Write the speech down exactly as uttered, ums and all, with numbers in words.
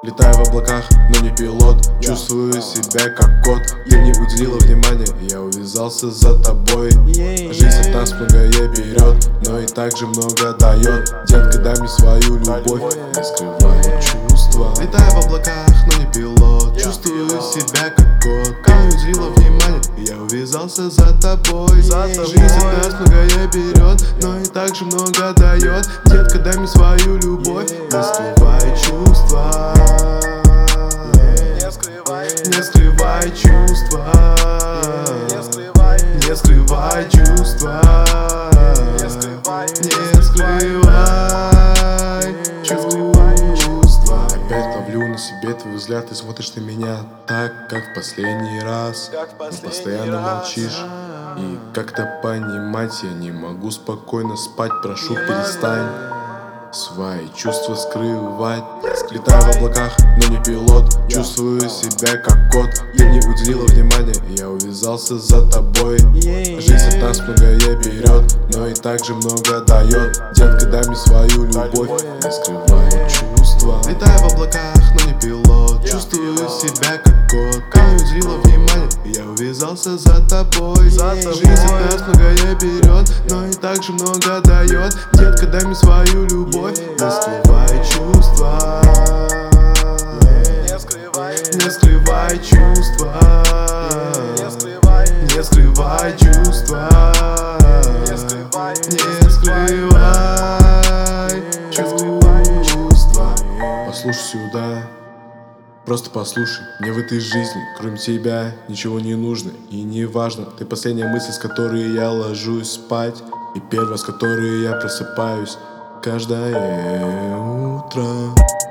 Летаю в облаках, но не пилот. Чувствую себя как кот. Ты не уделила внимания, я увязался за тобой. Жизнь от нас многое берет, но и также много дает. Детка, дай мне свою любовь, не скрывай чувства. Летаю в облаках, но не пилот. Чувствую себя как кот. Ты не уделила внимания, я увязался за тобой. Жизнь от нас многое берет, но и также много дает. Детка, дай мне свою любовь, не скрывай чувства. Не скрывай чувства. Не скрывай чувства. Не скрывай чувства. Опять ловлю на себе твой взгляд. Ты смотришь на меня так, как в последний раз. Но постоянно молчишь. И как-то понимать я не могу спокойно спать. Прошу, перестань свои чувства скрывать. Летаю в облаках, но не пилот. Чувствую себя как кот. Ты не уделила внимания, я увязался за тобой. Жизнь от нас многое берет, но и также много дает. Детка, дай мне свою любовь, не скрывай чувства. Летаю в облаках, но не пилот. Чувствую себя как кот. Ты не уделила внимания, я увязался за тобой. Жизнь от нас многое берет, но и также много дает. Детка, дай мне свою любовь, не скрывай чувства. Не скрывай чувства. Не скрывай чувства. Не скрывай чувства. Послушай сюда, просто послушай. Мне в этой жизни, кроме тебя, ничего не нужно и не важно. Ты последняя мысль, с которой я ложусь спать, и первая, с которой я просыпаюсь каждое утро.